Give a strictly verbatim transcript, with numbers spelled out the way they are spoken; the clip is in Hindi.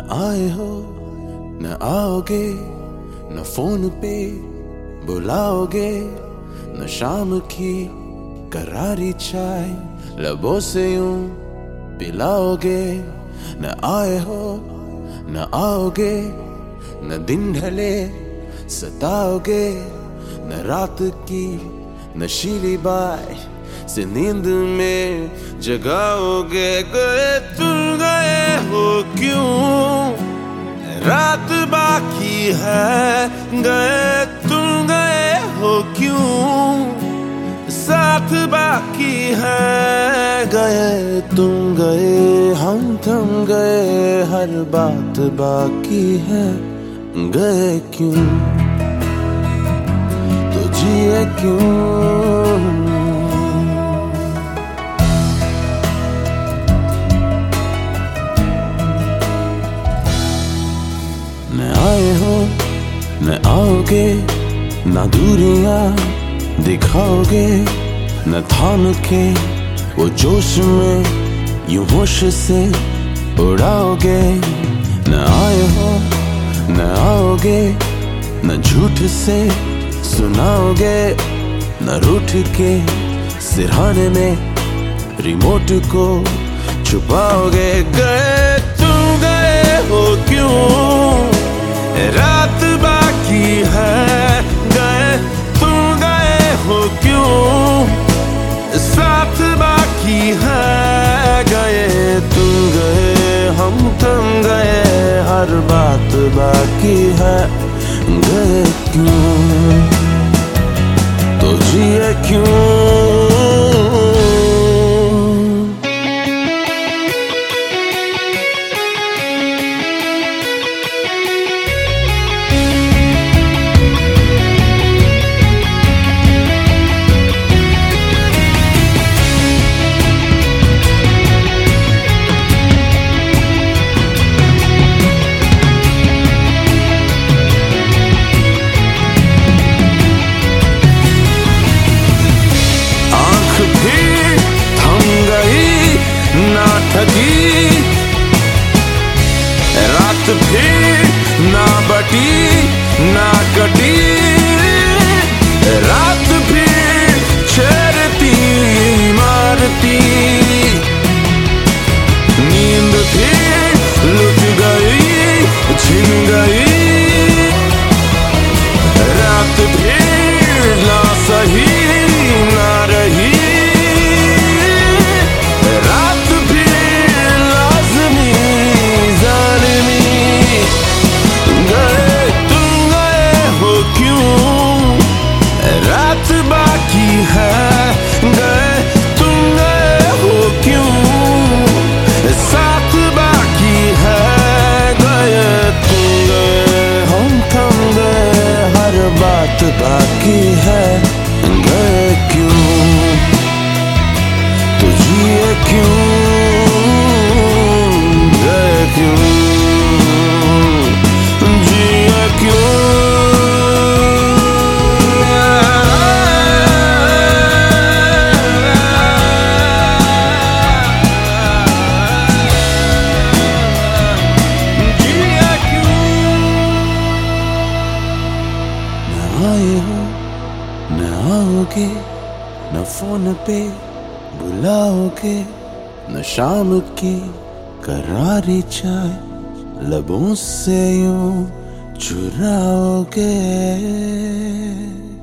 आए हो न आओगे, न फोन पे बुलाओगे, न शाम की करारी चाय लबों से यूं पिलाओगे। न आए हो न आओगे, न दिन ढले सताओगे, न रात की नशीली बाय से नींद में जगाओगे। गए तुम गए हो क्यों, रात बाकी है। गए तुम गए हो क्यों, साथ बाकी है। गए तुम गए हम थम गए, हर बात बाकी है। गए क्यों तो जिए क्यों। न आए हो न आओगे, ना दूरियां दिखाओगे, न थाम के वो जोश में यूं होश से उड़ाओगे। न आए हो न आओगे, न झूठ से सुनाओगे, न रूठ के सिरहाने में रिमोट को छुपाओगे। गए तुम गए हो क्यों, रात बाकी है। गए तुम गए हो क्यों, साथ बाकी है। गए तुम गए हम थम गए, हर बात बाकी है। गए क्यों तो जिए क्यों। रात फिर ना बटी ना कटी, रात फिर छेड़ती मारती, नींद फिर लुट गई छिन गई, रात फिर ना सही ना रही, बाकी है। गए क्यों तो जिए क्यों। गए क्यों जिए क्यों। जिए क्यों। न आए हो न आओगे, न फोन पे बुलाओगे, न शाम की करारी चाय लबों से यूं चुराओगे।